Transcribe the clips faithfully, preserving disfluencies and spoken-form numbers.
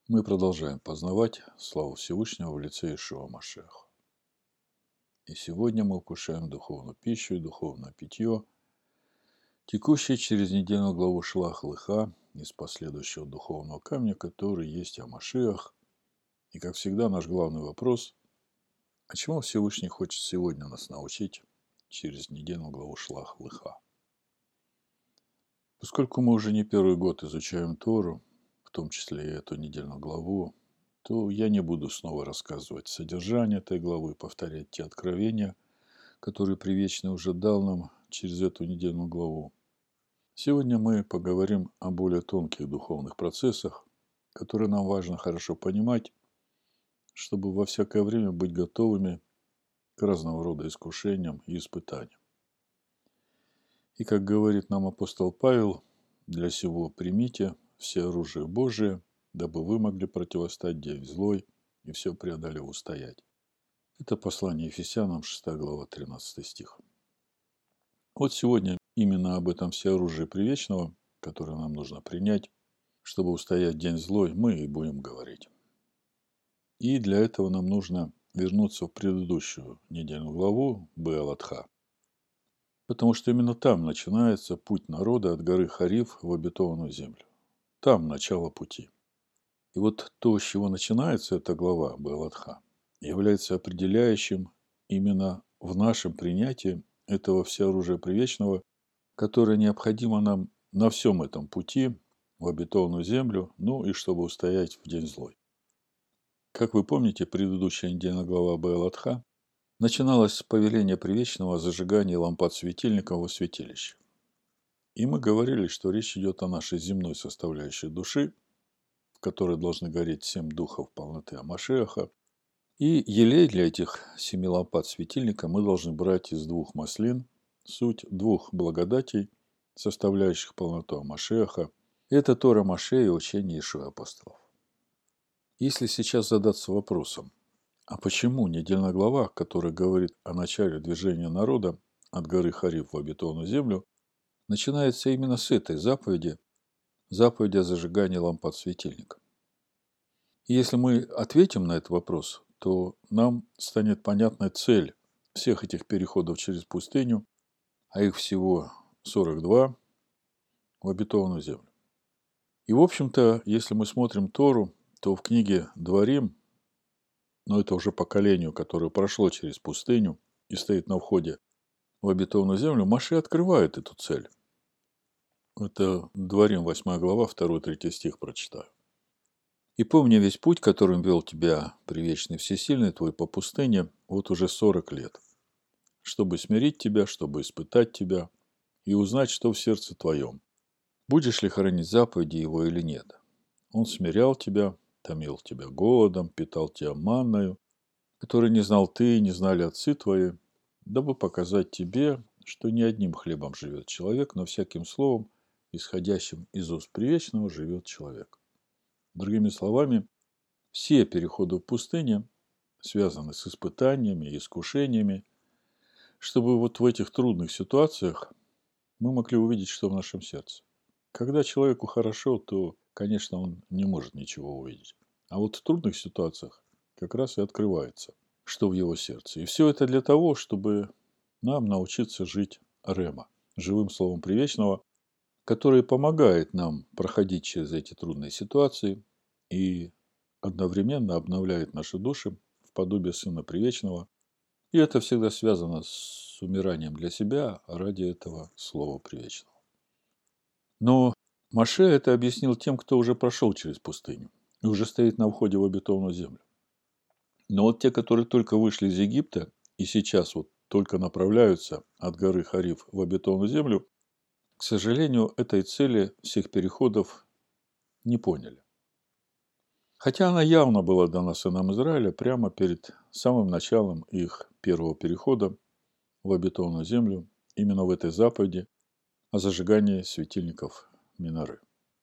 Мы продолжаем познавать славу Всевышнего в лице Иешуа Машиаха. И сегодня мы вкушаем духовную пищу и духовное питье, текущее через недельную главу Шлах Лыха из последующего духовного камня, который есть о Машиах. И, как всегда, наш главный вопрос – а чему Всевышний хочет сегодня нас научить через недельную главу Шлах Лыха? Поскольку мы уже не первый год изучаем Тору, в том числе и эту недельную главу, то я не буду снова рассказывать содержание этой главы, повторять те откровения, которые Привечный уже дал нам через эту недельную главу. Сегодня мы поговорим о более тонких духовных процессах, которые нам важно хорошо понимать, чтобы во всякое время быть готовыми к разного рода искушениям и испытаниям. И, как говорит нам апостол Павел, для сего примите все оружие Божие, дабы вы могли противостать день злой и все преодолев устоять. Это послание Ефесянам, шестая глава, тринадцатый стих. Вот сегодня именно об этом всеоружии привечного, которое нам нужно принять, чтобы устоять день злой, мы и будем говорить. И для этого нам нужно вернуться в предыдущую недельную главу Беалатха, потому что именно там начинается путь народа от горы Хариф в обетованную землю. Там начало пути. И вот то, с чего начинается эта глава Беалатха, является определяющим именно в нашем принятии этого всеоружия привечного, которое необходимо нам на всем этом пути в обетованную землю, ну и чтобы устоять в день злой. Как вы помните, предыдущая недельная глава Беалатха начиналась с повеления привечного о зажигании лампад светильников во святилище. И мы говорили, что речь идет о нашей земной составляющей души, в которой должны гореть семь духов полноты Амашиаха. И елей для этих семи лампад светильника мы должны брать из двух маслин, суть двух благодатей, составляющих полноту Амашиаха. Это Тора Моше и учение Иешуа апостолов. Если сейчас задаться вопросом, а почему недельная глава, которая говорит о начале движения народа от горы Хариф в обетованную землю, начинается именно с этой заповеди, заповеди о зажигании лампад светильника? И если мы ответим на этот вопрос, то нам станет понятна цель всех этих переходов через пустыню, а их всего сорок два, в обетованную землю. И, в общем-то, если мы смотрим Тору, то в книге Дворим, но это уже поколению, которое прошло через пустыню и стоит на входе в обетованную землю, Моше открывает эту цель. Это Дворим, восьмая глава, второй-третий стих прочитаю. «И помни весь путь, которым вел тебя привечный всесильный твой по пустыне, вот уже сорок лет, чтобы смирить тебя, чтобы испытать тебя и узнать, что в сердце твоем, будешь ли хранить заповеди его или нет. Он смирял тебя, томил тебя голодом, питал тебя манною, которой не знал ты и не знали отцы твои, дабы показать тебе, что не одним хлебом живет человек, но всяким словом, исходящим из уст привечного, живет человек». Другими словами, все переходы в пустыне связаны с испытаниями и искушениями, чтобы вот в этих трудных ситуациях мы могли увидеть, что в нашем сердце. Когда человеку хорошо, то, конечно, он не может ничего увидеть. А вот в трудных ситуациях как раз и открывается, что в его сердце. И все это для того, чтобы нам научиться жить рема, живым словом привечного, которое помогает нам проходить через эти трудные ситуации и одновременно обновляет наши души в подобие Сына Привечного. И это всегда связано с умиранием для себя ради этого Слова Привечного. Но Моше это объяснил тем, кто уже прошел через пустыню и уже стоит на входе в обетованную землю. Но вот те, которые только вышли из Египта и сейчас вот только направляются от горы Хариф в обетованную землю, к сожалению, этой цели всех переходов не поняли. Хотя она явно была дана сынам Израиля прямо перед самым началом их первого перехода в обетованную землю, именно в этой заповеди о зажигании светильников миноры.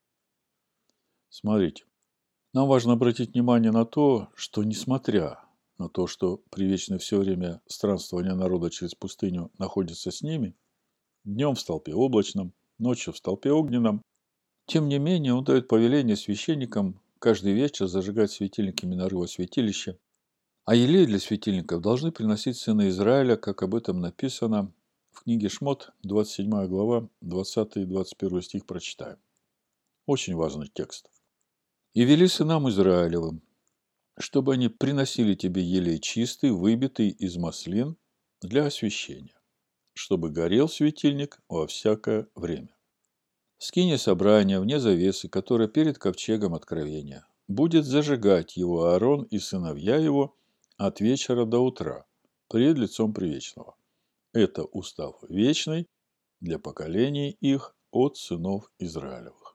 Смотрите, нам важно обратить внимание на то, что несмотря на то, что привечный все время странствования народа через пустыню находится с ними, днем в столпе облачном, ночью в столпе огненном, тем не менее он дает повеление священникам каждый вечер зажигать светильники миноры во святилище, а елей для светильников должны приносить сыны Израиля, как об этом написано в книге Шмот, двадцать седьмая глава, двадцатый и двадцать первый стих прочитаем. Очень важный текст. «И вели сынам Израилевым, чтобы они приносили тебе елей чистый, выбитый из маслин для освящения, чтобы горел светильник во всякое время. В скине собрания вне завесы, которая перед ковчегом откровения, будет зажигать его Аарон и сыновья его от вечера до утра, пред лицом Привечного. Это устав вечный для поколений их от сынов Израилевых».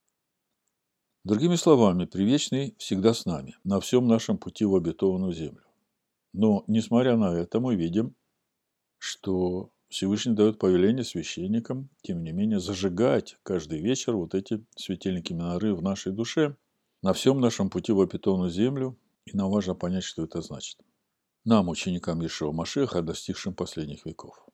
Другими словами, Привечный всегда с нами, на всем нашем пути в обетованную землю. Но, несмотря на это, мы видим, что Всевышний дает повеление священникам, тем не менее, зажигать каждый вечер вот эти светильники миноры в нашей душе, на всем нашем пути в обетованную землю, и нам важно понять, что это значит. Нам, ученикам Иешуа Машиаха, достигшим последних веков.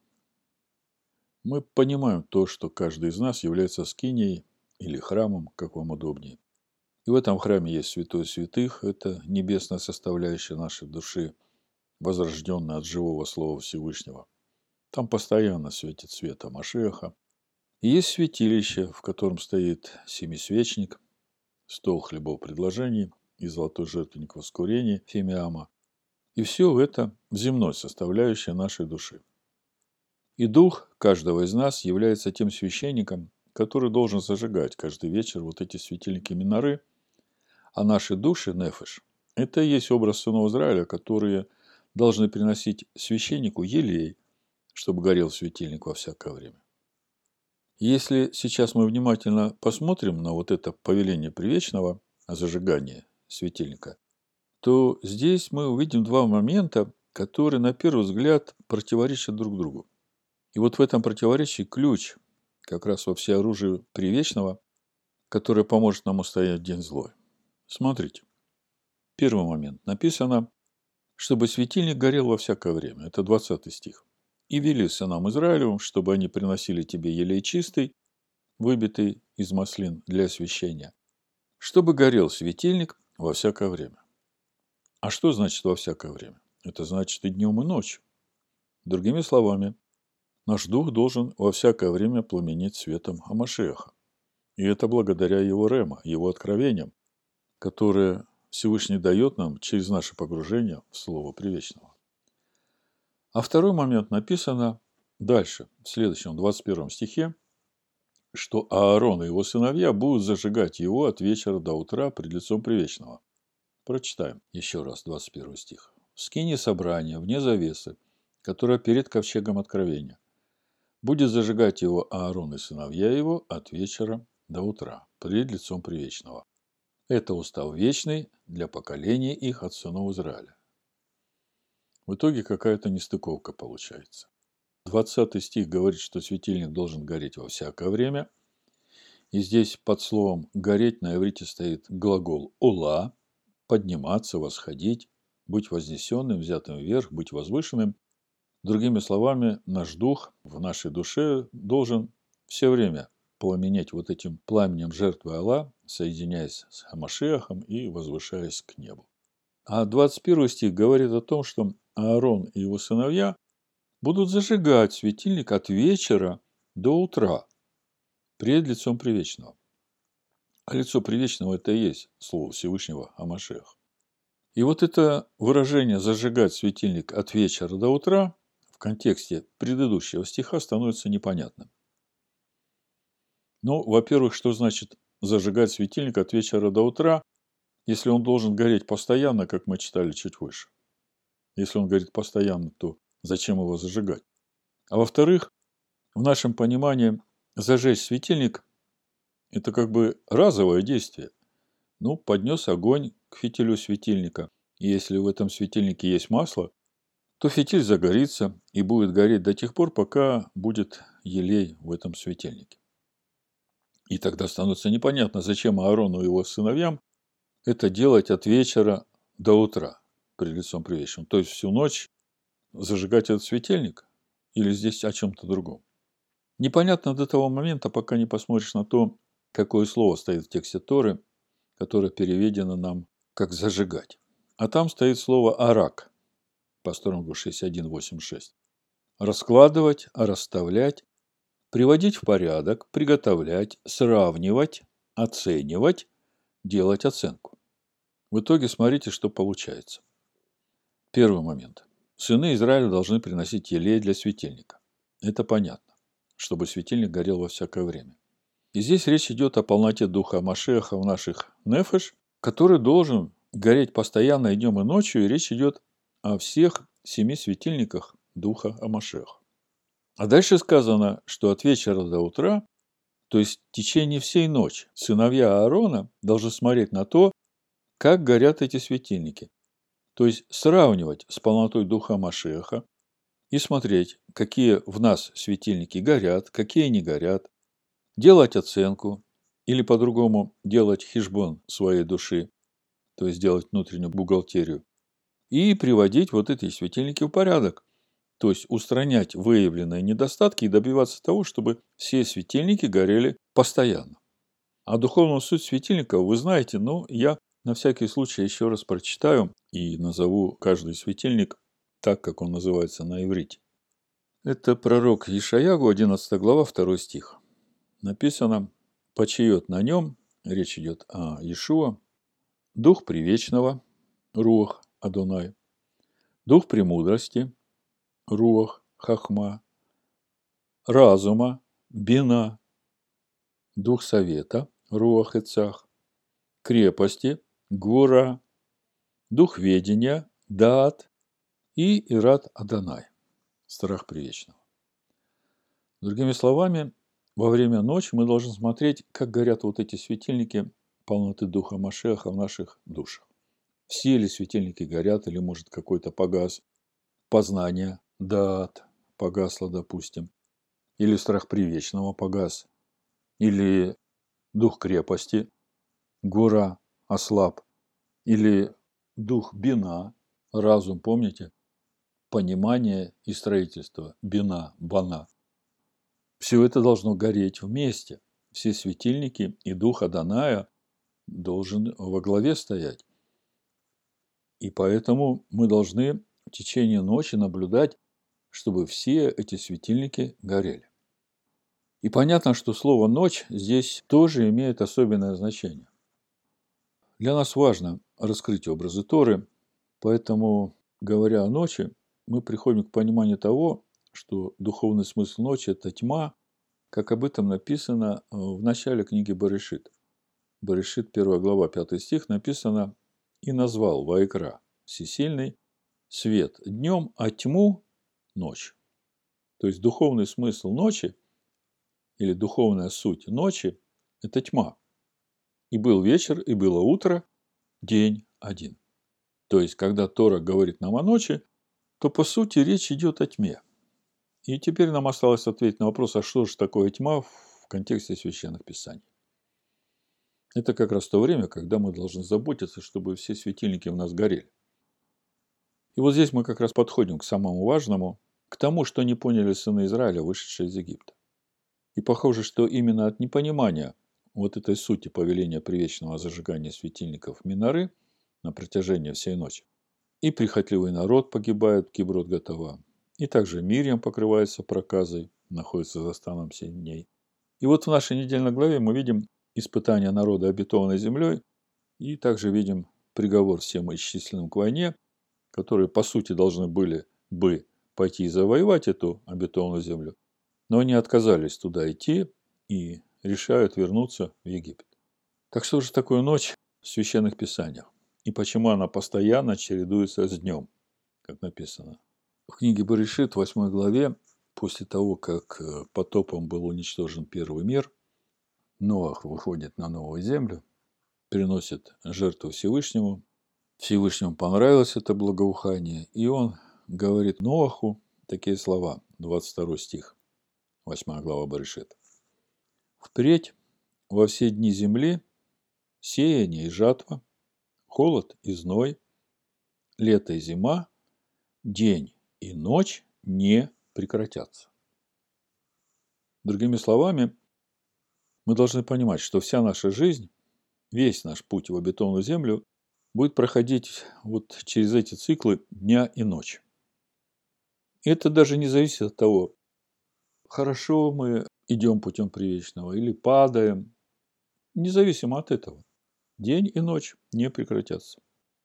Мы понимаем то, что каждый из нас является скинией или храмом, как вам удобнее. И в этом храме есть святой святых, это небесная составляющая нашей души, возрожденная от живого Слова Всевышнего. Там постоянно светит свет Машиаха. И есть святилище, в котором стоит семисвечник, стол хлебов предложений и золотой жертвенник воскурения Фимиама. И все это земной составляющей нашей души. И дух каждого из нас является тем священником, который должен зажигать каждый вечер вот эти светильники миноры, а наши души, нефеш, это и есть образ сынов Израиля, которые должны приносить священнику елей, чтобы горел светильник во всякое время. Если сейчас мы внимательно посмотрим на вот это повеление Привечного о зажигании светильника, то здесь мы увидим два момента, которые на первый взгляд противоречат друг другу. И вот в этом противоречии ключ как раз во всеоружии Привечного, которое поможет нам устоять в день злой. Смотрите. Первый момент. Написано, чтобы светильник горел во всякое время. Это двадцатый стих. «И вели сынам Израилевым, чтобы они приносили тебе елей чистый, выбитый из маслин для освящения, чтобы горел светильник во всякое время». А что значит во всякое время? Это значит и днем, и ночью. Другими словами, наш дух должен во всякое время пламенеть светом Машиаха. И это благодаря его рема, его откровениям, которые Всевышний дает нам через наше погружение в Слово Привечного. А второй момент написано дальше, в следующем, двадцать первом стихе, что Аарон и его сыновья будут зажигать его от вечера до утра пред лицом Привечного. Прочитаем еще раз двадцать первый стих. «В скине собрания, вне завесы, которая перед ковчегом откровения, будет зажигать его Аарон и сыновья его от вечера до утра пред лицом Привечного. Это устав вечный для поколений их от сынов Израиля». В итоге какая-то нестыковка получается. двадцатый стих говорит, что светильник должен гореть во всякое время. И здесь под словом «гореть» на иврите стоит глагол «ола», подниматься, восходить, быть вознесенным, взятым вверх, быть возвышенным. Другими словами, наш дух в нашей душе должен все время пламенеть вот этим пламенем жертвы Алла, соединяясь с Машиахом и возвышаясь к небу. А двадцать первый стих говорит о том, что Аарон и его сыновья будут зажигать светильник от вечера до утра пред лицом Привечного. А лицо Привечного – это и есть слово Всевышнего о Машиах. И вот это выражение «зажигать светильник от вечера до утра» в контексте предыдущего стиха становится непонятным. Ну, во-первых, что значит зажигать светильник от вечера до утра, если он должен гореть постоянно, как мы читали чуть выше? Если он горит постоянно, то зачем его зажигать? А во-вторых, в нашем понимании зажечь светильник – это как бы разовое действие. Ну, поднес огонь к фитилю светильника. И если в этом светильнике есть масло, то фитиль загорится и будет гореть до тех пор, пока будет елей в этом светильнике. И тогда становится непонятно, зачем Аарону и его сыновьям это делать от вечера до утра пред лицом Привечным. То есть всю ночь зажигать этот светильник или здесь о чем-то другом. Непонятно до того момента, пока не посмотришь на то, какое слово стоит в тексте Торы, которое переведено нам как «зажигать». А там стоит слово «арак» по Стронгу шестьдесят один восемьдесят шесть. Раскладывать, расставлять, приводить в порядок, приготовлять, сравнивать, оценивать, делать оценку. В итоге смотрите, что получается. Первый момент. Сыны Израиля должны приносить елей для светильника. Это понятно, чтобы светильник горел во всякое время. И здесь речь идет о полноте духа Машеха в наших нефеш, который должен гореть постоянно и днем, и ночью, и речь идет о всех семи светильниках духа Машеха. А дальше сказано, что от вечера до утра, то есть в течение всей ночи, сыновья Аарона должны смотреть на то, как горят эти светильники. То есть сравнивать с полнотой духа Машеха и смотреть, какие в нас светильники горят, какие не горят, делать оценку или по-другому делать хишбон своей души, то есть делать внутреннюю бухгалтерию, и приводить вот эти светильники в порядок. То есть устранять выявленные недостатки и добиваться того, чтобы все светильники горели постоянно. А духовную суть светильника вы знаете, но я на всякий случай еще раз прочитаю и назову каждый светильник так, как он называется на иврите. Это пророк Ишаягу, одиннадцатая глава, второй стих. Написано: «Почиет на нем», речь идет о Иешуа, «дух привечного, руах Адонай, дух премудрости, руах Хахма, разума, бина, дух совета, руах Эцах, крепости, гвура, дух ведения, даат и ират Адонай, страх привечного». Другими словами, во время ночи мы должны смотреть, как горят вот эти светильники полноты духа Машеха в наших душах. Все ли светильники горят, или, может, какой-то погас, познание, даат, погасло, допустим, или страх привечного погас, или дух крепости, гора, ослаб, или дух бина, разум, помните, понимание и строительство, бина, бана. Все это должно гореть вместе. Все светильники и дух Адоная должен во главе стоять. И поэтому мы должны в течение ночи наблюдать, чтобы все эти светильники горели. И понятно, что слово «ночь» здесь тоже имеет особенное значение. Для нас важно раскрыть образы Торы, поэтому, говоря о ночи, мы приходим к пониманию того, что духовный смысл ночи – это тьма, как об этом написано в начале книги Берешит. Берешит, первая глава, пятый стих, написано: «И назвал Ваикра всесильный свет днем, а тьму ночь». То есть духовный смысл ночи или духовная суть ночи – это тьма. И был вечер, и было утро, день один. То есть, когда Тора говорит нам о ночи, то по сути речь идет о тьме. И теперь нам осталось ответить на вопрос, а что же такое тьма в контексте священных писаний. Это как раз то время, когда мы должны заботиться, чтобы все светильники у нас горели. И вот здесь мы как раз подходим к самому важному, к тому, что не поняли сыны Израиля, вышедшие из Египта. И похоже, что именно от непонимания вот этой сути повеления привечного зажигания светильников миноры на протяжении всей ночи и прихотливый народ погибает, Киброт Гатава, и также Мирьям покрывается проказой, находится за станом семь дней. И вот в нашей недельной главе мы видим испытание народа обетованной землей, и также видим приговор всем исчисленным к войне, которые, по сути, должны были бы пойти и завоевать эту обетованную землю, но они отказались туда идти и решают вернуться в Египет. Так что же такое ночь в священных писаниях? И почему она постоянно чередуется с днем, как написано? В книге Берешит, восьмой главе, после того, как потопом был уничтожен первый мир, Ноах выходит на новую землю, приносит жертву Всевышнему. Всевышнему понравилось это благоухание, и он говорит Ноаху такие слова, двадцать второй стих, восьмая глава Берешит. «Впредь во все дни земли сеяние и жатва, холод и зной, лето и зима, день и ночь не прекратятся». Другими словами, мы должны понимать, что вся наша жизнь Весь наш путь в обетованную землю будет проходить вот через эти циклы дня и ночи. И это даже не зависит от того, хорошо мы идем путем привечного или падаем. Независимо от этого. День и ночь не прекратятся.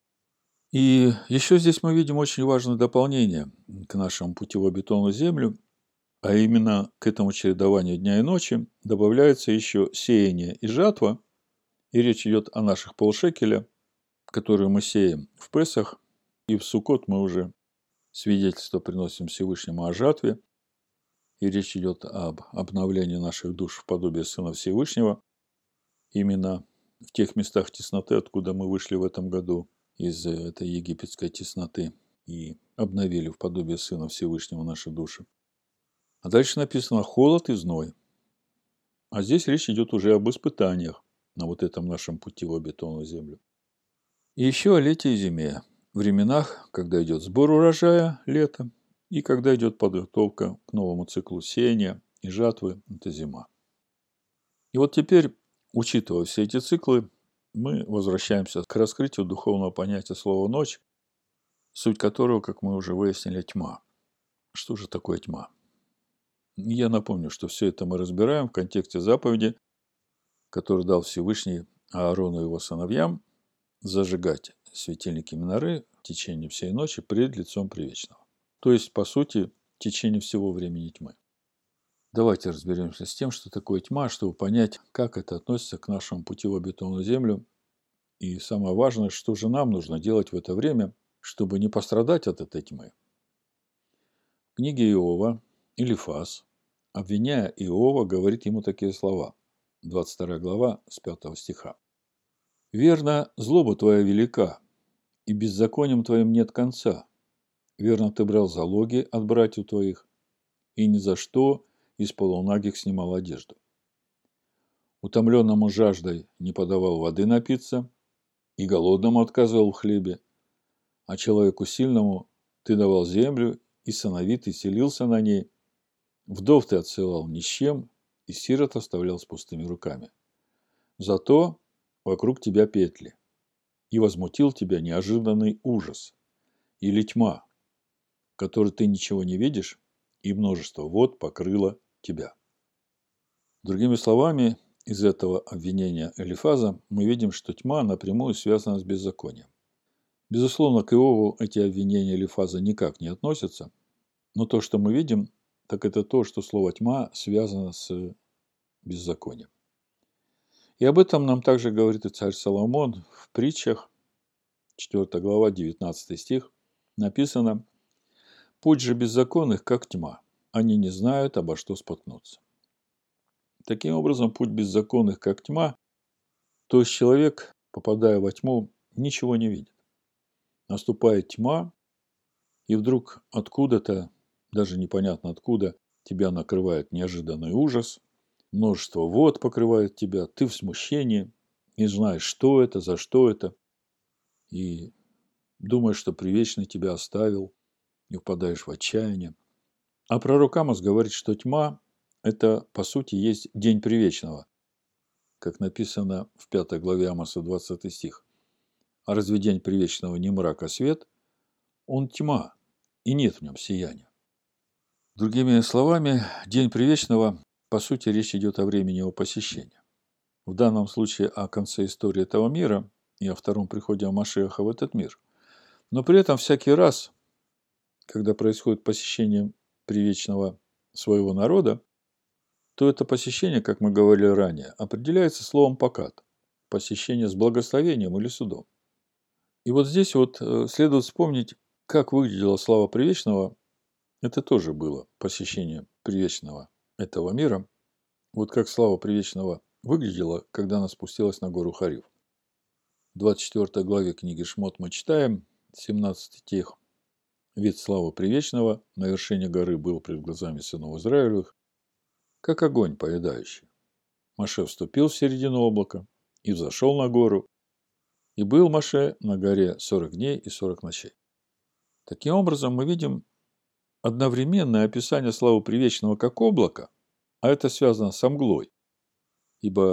И еще здесь мы видим очень важное дополнение к нашему пути в обетованную землю, а именно к этому чередованию дня и ночи добавляется еще сеяние и жатва, и речь идет о наших полшекеля, которые мы сеем в Песах, и в Суккот мы уже свидетельство приносим Всевышнему о жатве, и речь идет об обновлении наших душ в подобие Сына Всевышнего, именно в тех местах тесноты, откуда мы вышли в этом году, из этой египетской тесноты, и обновили в подобие Сына Всевышнего наши души. А дальше написано холод и зной. А здесь речь идет уже об испытаниях на вот этом нашем пути в обетованную землю. И еще о лете и зиме, временах, когда идет сбор урожая, лето, и когда идет подготовка к новому циклу сеяния и жатвы, это зима. И вот теперь, учитывая все эти циклы, мы возвращаемся к раскрытию духовного понятия слова «ночь», суть которого, как мы уже выяснили, тьма. Что же такое тьма? Я напомню, что все это мы разбираем в контексте заповеди, который дал Всевышний Аарону и его сыновьям, зажигать светильники миноры в течение всей ночи пред лицом Привечного. То есть, по сути, в течение всего времени тьмы. Давайте разберемся с тем, что такое тьма, чтобы понять, как это относится к нашему пути в обетованную землю. И самое важное, что же нам нужно делать в это время, чтобы не пострадать от этой тьмы. В книге Иова Элифаз, обвиняя Иова, говорит ему такие слова. двадцать вторая глава с пятого стиха. «Верно, злоба твоя велика, и беззаконием твоим нет конца. Верно, ты брал залоги от братьев твоих, и ни за что из полунагих снимал одежду. Утомленному жаждой не подавал воды напиться, и голодному отказывал в хлебе, а человеку сильному ты давал землю, и сыновитый селился на ней. Вдов ты отсылал ни с чем, и сирот оставлял с пустыми руками. Зато вокруг тебя петли, и возмутил тебя неожиданный ужас, или тьма, в которой ты ничего не видишь, и множество вод покрыло тебя». Другими словами, из этого обвинения Элифаза мы видим, что тьма напрямую связана с беззаконием. Безусловно, к Иову эти обвинения Элифаза никак не относятся, но то, что мы видим, так это то, что слово «тьма» связано с беззаконием. И об этом нам также говорит и царь Соломон в притчах, четвёртая глава, девятнадцатый стих, написано: «Путь же беззаконных, как тьма, они не знают, обо что споткнуться». Таким образом, путь беззаконных, как тьма, то есть человек, попадая во тьму, ничего не видит. Наступает тьма, и вдруг откуда-то, даже непонятно откуда, тебя накрывает неожиданный ужас, множество вод покрывает тебя, ты в смущении, не знаешь, что это, за что это, и думаешь, что Привечный тебя оставил, и впадаешь в отчаяние. А пророк Амос говорит, что тьма – это, по сути, есть день Привечного, как написано в пятой главе Амоса, двадцатый стих. «А разве день Привечного не мрак, а свет? Он тьма, и нет в нем сияния». Другими словами, день Привечного, по сути, речь идет о времени его посещения. В данном случае о конце истории этого мира и о втором приходе Машиаха в этот мир. Но при этом всякий раз, когда происходит посещение Привечного своего народа, то это посещение, как мы говорили ранее, определяется словом «покат», посещение с благословением или судом. И вот здесь вот следует вспомнить, как выглядела слава Привечного. Это тоже было посещение Привечного этого мира. Вот как слава Привечного выглядела, когда она спустилась на гору Харив. В двадцать четвёртой главе книги Шмот мы читаем, семнадцатый стих. «Вид славы Привечного на вершине горы был пред глазами сынов Израилевых, как огонь поедающий. Моше вступил в середину облака и взошел на гору, и был Моше на горе сорок дней и сорок ночей». Таким образом, мы видим одновременное описание славы Привечного как облака, а это связано с мглой, ибо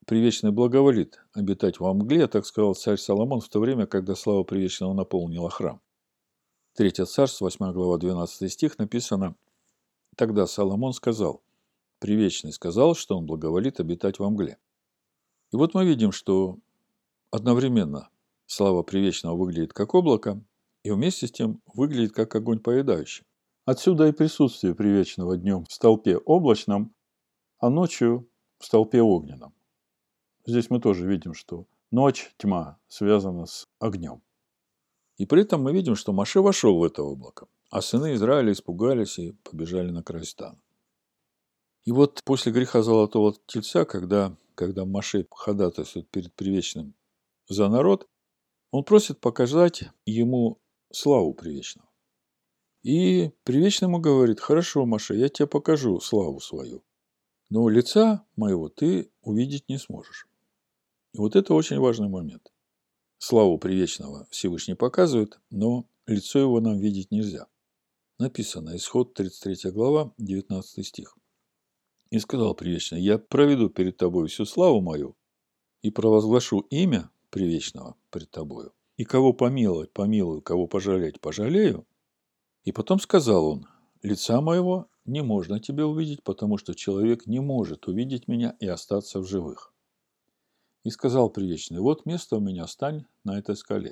Привечный благоволит обитать во мгле, так сказал царь Соломон в то время, когда слава Привечного наполнила храм. Третье царство, восьмая глава, двенадцатый стих написано: «Тогда Соломон сказал, Привечный сказал, что он благоволит обитать во мгле». И вот мы видим, что одновременно слава Привечного выглядит как облако, и вместе с тем выглядит как огонь поедающий. Отсюда и присутствие Привечного днем в столпе облачном, а ночью в столпе огненном. Здесь мы тоже видим, что ночь, тьма связана с огнем. И при этом мы видим, что Моше вошел в это облако, а сыны Израиля испугались и побежали на край стана. И вот после греха золотого тельца, когда, когда Моше ходатайствует перед Привечным за народ, он просит показать ему славу Привечного. И Привечный ему говорит: хорошо, Моше, я тебе покажу славу свою, но лица моего ты увидеть не сможешь. И вот это очень важный момент. Славу Привечного Всевышний показывает, но лицо его нам видеть нельзя. Написано, Исход, тридцать третья глава, девятнадцатый стих. «И сказал Привечный: я проведу перед тобой всю славу мою и провозглашу имя Привечного пред тобою, и кого помиловать, помилую, кого пожалеть, пожалею». И потом сказал он: лица моего не можно тебе увидеть, потому что человек не может увидеть меня и остаться в живых. И сказал Привечный: вот место у меня, стань на этой скале.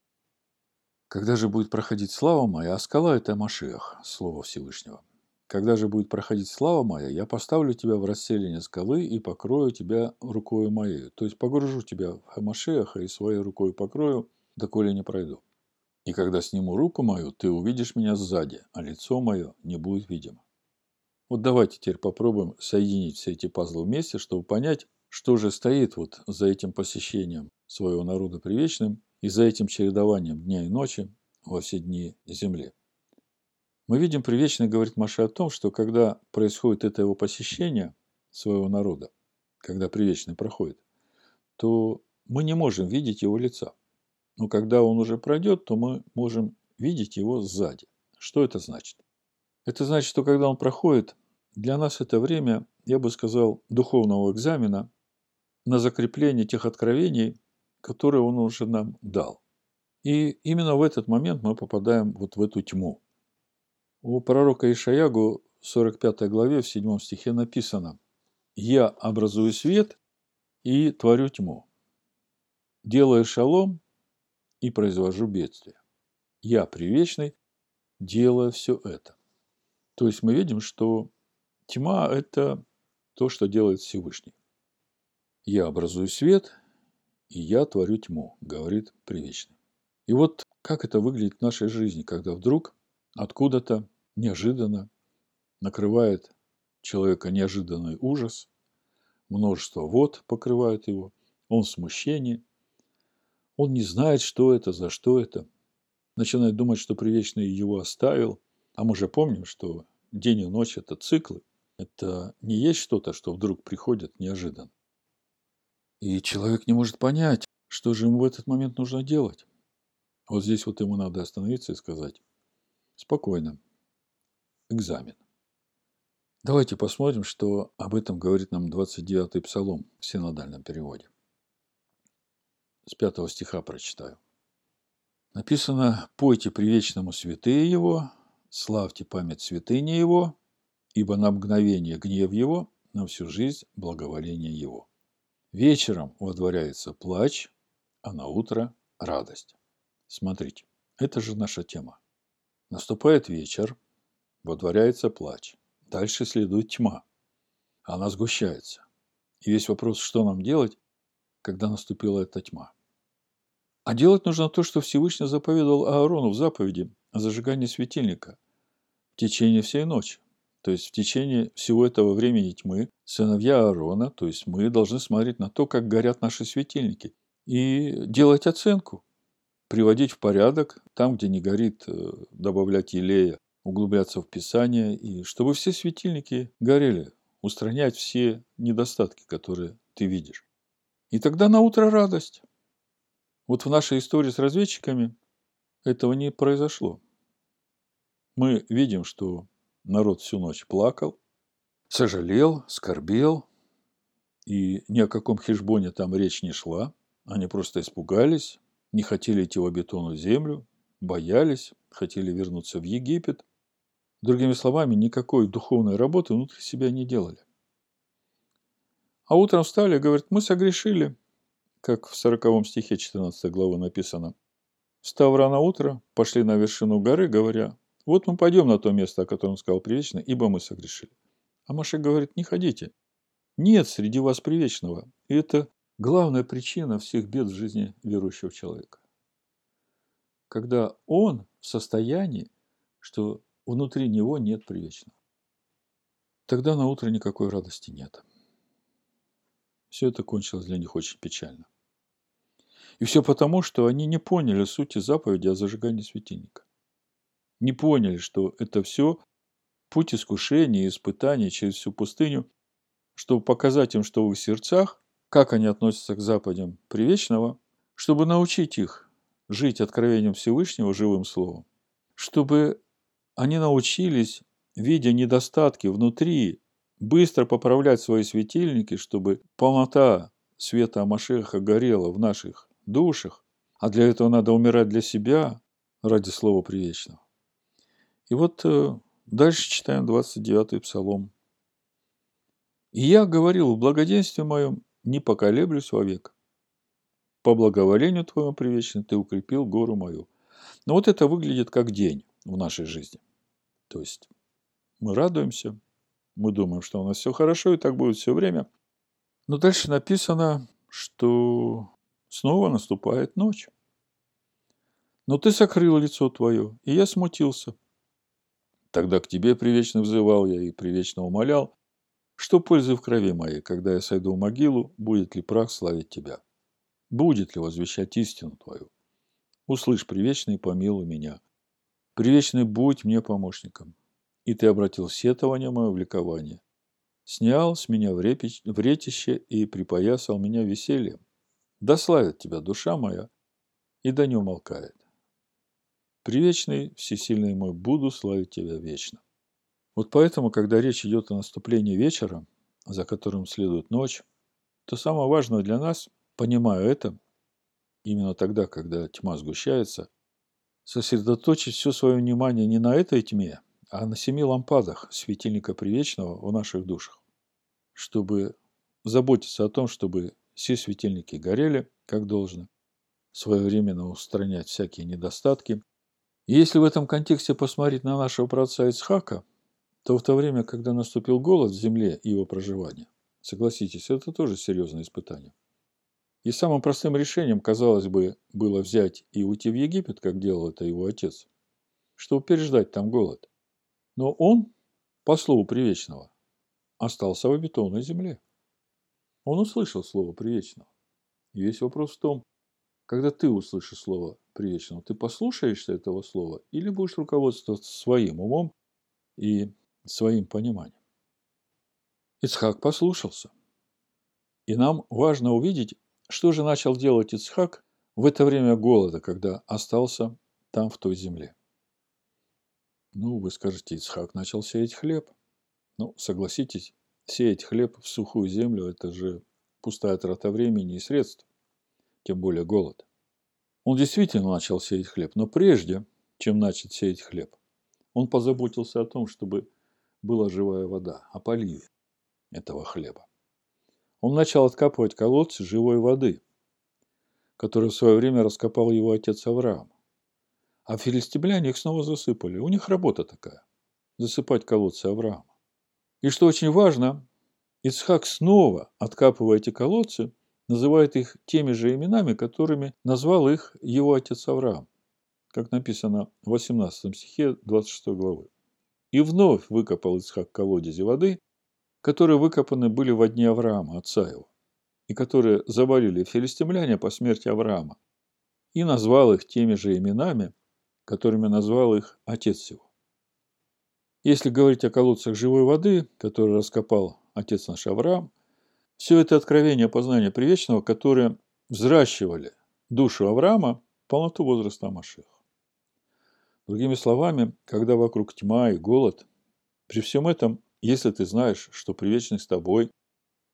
Когда же будет проходить слава моя, а скала – это Машиах, слово Всевышнего. Когда же будет проходить слава моя, я поставлю тебя в расселение скалы и покрою тебя рукою моей. То есть погружу тебя в Машиаха и своей рукой покрою, доколе не пройду. И когда сниму руку мою, ты увидишь меня сзади, а лицо мое не будет видимо. Вот давайте теперь попробуем соединить все эти пазлы вместе, чтобы понять, что же стоит вот за этим посещением своего народа привечным и за этим чередованием дня и ночи во все дни земли. Мы видим, Привечный говорит Моше о том, что когда происходит это его посещение своего народа, когда Привечный проходит, то мы не можем видеть его лица. Но когда он уже пройдет, то мы можем видеть его сзади. Что это значит? Это значит, что когда он проходит, для нас это время, я бы сказал, духовного экзамена на закрепление тех откровений, которые он уже нам дал. И именно в этот момент мы попадаем вот в эту тьму. У пророка Ишаягу в сорок пятой главе в седьмом стихе написано: «Я образую свет и творю тьму, делаю шалом и произвожу бедствие. Я привечный, делаю все это». То есть мы видим, что тьма – это то, что делает Всевышний. «Я образую свет, и я творю тьму», говорит Привечный. И вот как это выглядит в нашей жизни, когда вдруг откуда-то неожиданно накрывает человека неожиданный ужас, множество вод покрывают его, он в смущении, он не знает, что это, за что это, начинает думать, что Привечный его оставил, а мы же помним, что день и ночь – это циклы, это не есть что-то, что вдруг приходит неожиданно. И человек не может понять, что же ему в этот момент нужно делать. Вот здесь вот ему надо остановиться и сказать: спокойно, экзамен. Давайте посмотрим, что об этом говорит нам двадцать девятый псалом в синодальном переводе. С пятого стиха прочитаю. Написано: «Пойте привечному святые его, славьте память святыни его, ибо на мгновение гнев его, на всю жизнь благоволение его. Вечером водворяется плач, а на утро радость». Смотрите, это же наша тема. Наступает вечер, водворяется плач. Дальше следует тьма. Она сгущается. И весь вопрос, что нам делать, когда наступила эта тьма. А делать нужно то, что Всевышний заповедовал Аарону в заповеди о зажигании светильника в течение всей ночи. То есть в течение всего этого времени тьмы сыновья Аарона, то есть мы, должны смотреть на то, как горят наши светильники, и делать оценку, приводить в порядок, там, где не горит, добавлять елея, углубляться в Писание, и чтобы все светильники горели, устранять все недостатки, которые ты видишь. И тогда на утро радость. Вот в нашей истории с разведчиками этого не произошло. Мы видим, что народ всю ночь плакал, сожалел, скорбел, И ни о каком хешбоне там речь не шла. Они просто испугались, не хотели идти в обетованную землю, боялись, хотели вернуться в Египет. Другими словами, никакой духовной работы внутри себя не делали. А утром встали и говорят, мы согрешили, как в сороковом стихе четырнадцатой главы написано. Встав рано утро, пошли на вершину горы, говоря, вот мы пойдем на то место, о котором сказал Привечный, ибо мы согрешили. А Моше говорит, не ходите. Нет среди вас Привечного. И это главная причина всех бед в жизни верующего человека. Когда он в состоянии, что внутри него нет Привечного. Тогда на утро никакой радости нет. Все это кончилось для них очень печально. И все потому, что они не поняли сути заповеди о зажигании светильника. Не поняли, что это все путь искушения и испытаний через всю пустыню, чтобы показать им, что в их сердцах, как они относятся к заповедям Привечного, чтобы научить их жить откровением Всевышнего живым словом, чтобы они научились, видя недостатки внутри, быстро поправлять свои светильники, чтобы полнота света Машеха горела в наших душах, а для этого надо умирать для себя ради слова Привечного. И вот дальше читаем двадцать девятый псалом. «И я говорил в благоденствии моем, не поколеблюсь вовек. По благоволению твоему, Привечный, ты укрепил гору мою». Но вот это выглядит как день в нашей жизни. То есть мы радуемся, мы думаем, что у нас все хорошо, и так будет все время. Но дальше написано, что снова наступает ночь. «Но ты сокрыл лицо твое, и я смутился. Тогда к тебе, Привечный, взывал я и привечно умолял, что пользы в крови моей, когда я сойду в могилу, будет ли прах славить тебя? Будет ли возвещать истину твою? Услышь, Привечный, помилуй меня. Привечный, будь мне помощником. И ты обратил сетование мое в ликование. Снял с меня вретище и припоясал меня весельем. Да славит тебя душа моя, и да не умолкает. Привечный, всесильный мой, буду славить тебя вечно». Вот поэтому, когда речь идет о наступлении вечера, за которым следует ночь, то самое важное для нас, понимая это, именно тогда, когда тьма сгущается, сосредоточить все свое внимание не на этой тьме, а на семи лампадах светильника Привечного в наших душах, чтобы заботиться о том, чтобы все светильники горели, как должно, своевременно устранять всякие недостатки. И если в этом контексте посмотреть на нашего праотца Ицхака, то в то время, когда наступил голод в земле и его проживания, согласитесь, это тоже серьезное испытание. И самым простым решением, казалось бы, было взять и уйти в Египет, как делал это его отец, чтобы переждать там голод. Но он, по слову Привечного, остался в обетованной земле. Он услышал слово Привечного. И весь вопрос в том, когда ты услышишь слово Привечного, ты послушаешься этого слова или будешь руководствоваться своим умом и своим пониманием. Ицхак послушался. И нам важно увидеть, что же начал делать Ицхак в это время голода, когда остался там, в той земле. Ну, вы скажете, Ицхак начал сеять хлеб. Ну, согласитесь, сеять хлеб в сухую землю – это же пустая трата времени и средств, тем более голод. Он действительно начал сеять хлеб, но прежде, чем начать сеять хлеб, он позаботился о том, чтобы была живая вода, о поливе этого хлеба. Он начал откапывать колодцы живой воды, которые в свое время раскопал его отец Авраам. А филистимляне их снова засыпали. У них работа такая – засыпать колодцы Авраама. И что очень важно, Ицхак снова, откапывая эти колодцы, называет их теми же именами, которыми назвал их его отец Авраам, как написано в восемнадцатом стихе двадцать шестой главы. «И вновь выкопал Ицхак колодези воды, которые выкопаны были во дни Авраама, отца его, и которые завалили филистимляне по смерти Авраама, и назвал их теми же именами, которыми назвал их отец его». Если говорить о колодцах живой воды, которые раскопал отец наш Авраам, все это откровение познания Привечного, которые взращивали душу Авраама в полноту возраста Машиаха. Другими словами, когда вокруг тьма и голод, при всем этом, если ты знаешь, что Привечный с тобой,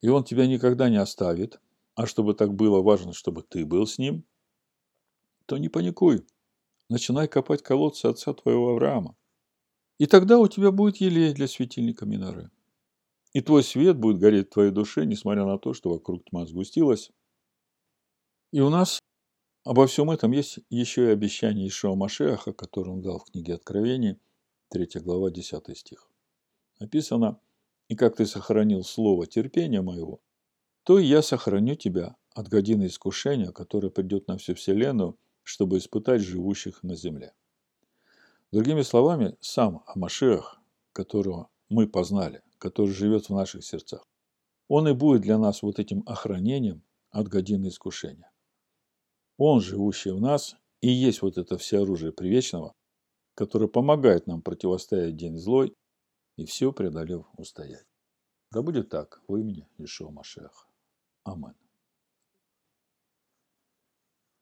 и Он тебя никогда не оставит, а чтобы так было, важно, чтобы ты был с Ним, то не паникуй. Начинай копать колодцы отца твоего Авраама. И тогда у тебя будет елей для светильника миноры. И твой свет будет гореть в твоей душе, несмотря на то, что вокруг тьма сгустилась. И у нас обо всем этом есть еще и обещание Ишуа Машиаха, которое он дал в книге Откровений, третья глава, десятый стих. Написано: «И как ты сохранил слово терпения моего, то и я сохраню тебя от годины искушения, которое придет на всю вселенную, чтобы испытать живущих на земле». Другими словами, сам Амашиах, которого мы познали, который живет в наших сердцах, он и будет для нас вот этим охранением от годины искушения. Он, живущий в нас, и есть вот это всеоружие привечного, которое помогает нам противостоять день злой и все преодолев устоять. Да будет так во имя Ишуа Машиаха. Аминь.